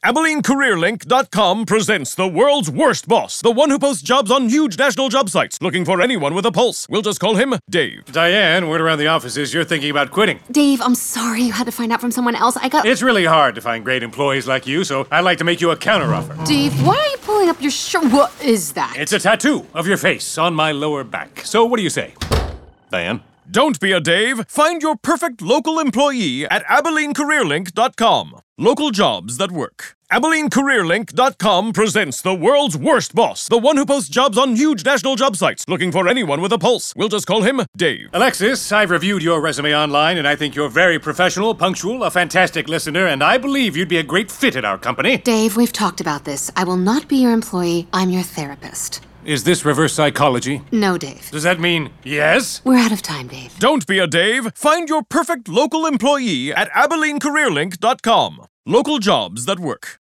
AbileneCareerLink.com presents the world's worst boss, the one who posts jobs on huge national job sites, looking for anyone with a pulse. We'll just call him Dave. Diane, word around the office is you're thinking about quitting. Dave, I'm sorry you had to find out from someone else. It's really hard to find great employees like you, so I'd like to make you a counteroffer. Dave, why are you pulling up your shirt? What is that? It's a tattoo of your face on my lower back. So what do you say, Diane? Don't be a Dave. Find your perfect local employee at AbileneCareerLink.com. Local jobs that work. AbileneCareerLink.com presents the world's worst boss, the one who posts jobs on huge national job sites, looking for anyone with a pulse. We'll just call him Dave. Alexis, I've reviewed your resume online, and I think you're very professional, punctual, a fantastic listener, and I believe you'd be a great fit at our company. Dave, we've talked about this. I will not be your employee. I'm your therapist. Is this reverse psychology? No, Dave. Does that mean yes? We're out of time, Dave. Don't be a Dave. Find your perfect local employee at AbileneCareerLink.com. Local jobs that work.